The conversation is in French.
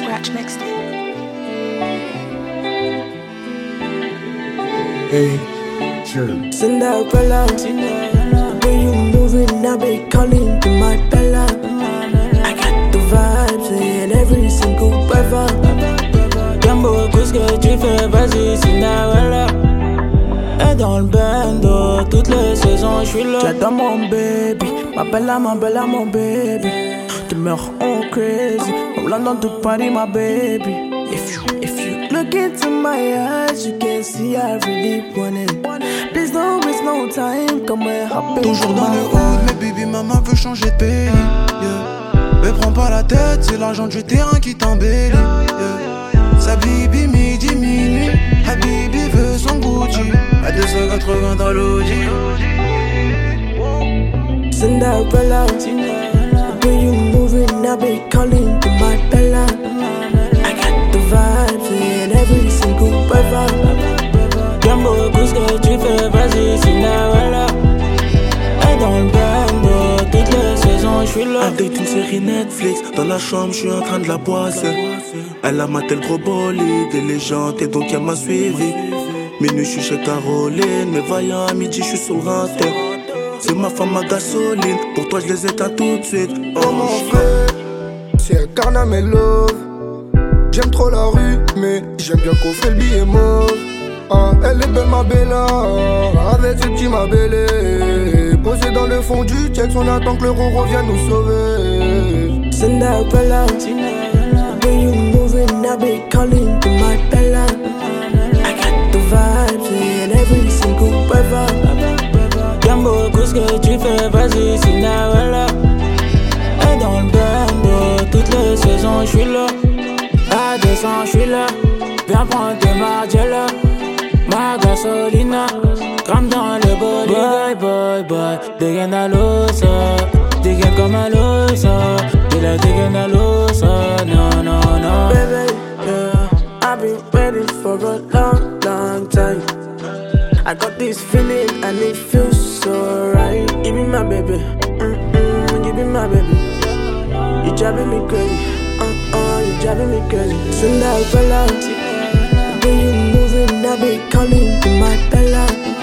Scratch mixed it. Hey, sure. Cinderella, when you moving, I be calling to my Bella. I got the vibes in every single weather. Gambo, qu'est-ce que tu fais? Vas-y, Cinderella. Et dans le bando, toutes les saisons, je suis là. J'adore mon baby, ma bella, mon baby. Tu meurs en crazy, from London to Paris, my baby. If you look into my eyes, you can see I really want it. Please don't waste no time, come and hop in. Toujours dans le hood, mais baby maman veut changer de pays, yeah. Mais prends pas la tête, c'est l'argent du terrain qui t'embellit, yeah. Sa bibi midi minuit, Habibi veut son Gucci à 280 dans l'Audi. Cinderella, when you moving, I be calling to my Bella. I got the vibes in every single weather. Gambo, qu'est-ce que tu fais? Vas-y, Cinderella. Et dans le bando, toutes les saisons, je suis là. Avec une série Netflix, dans la chambre, je suis en train de la boisser. Elle a maté le gros bolide, des légendes, et donc elle m'a suivi. Minuit, je suis chez Caroline, mais vaillant à midi, je suis sur le rinté. C'est ma femme, ma gasoline, pour toi je les éteins tout de suite. Oh mon frère, c'est un carnamelove. J'aime trop la rue, mais j'aime bien qu'on fait le billet mauve. Ah, elle est belle ma bella, avec ses petits ma belle. Posée dans le fond du check, on attend que l'euro revienne nous sauver. Cinderella, when you moving, I be calling to my Bella. I got the vibes in every single weather. Gambo, qu'est-ce que tu fais? Vas-y, Cinderella. Et dans le bando, toutes les saisons, je suis là. À 200, je suis là. Viens prendre tes Margiela. Ma gasolina, crame dans le body. Boy, dégaine à l'osa. Dégaine comme à l'osa. Il a dégaine à l'osa. Non. Baby, yeah, I've been waiting for a long time. I got this feeling and it feels so right. You be my baby, you be my baby. You driving me crazy, you driving me crazy. Cinderella, when you moving, I be calling to my Bella.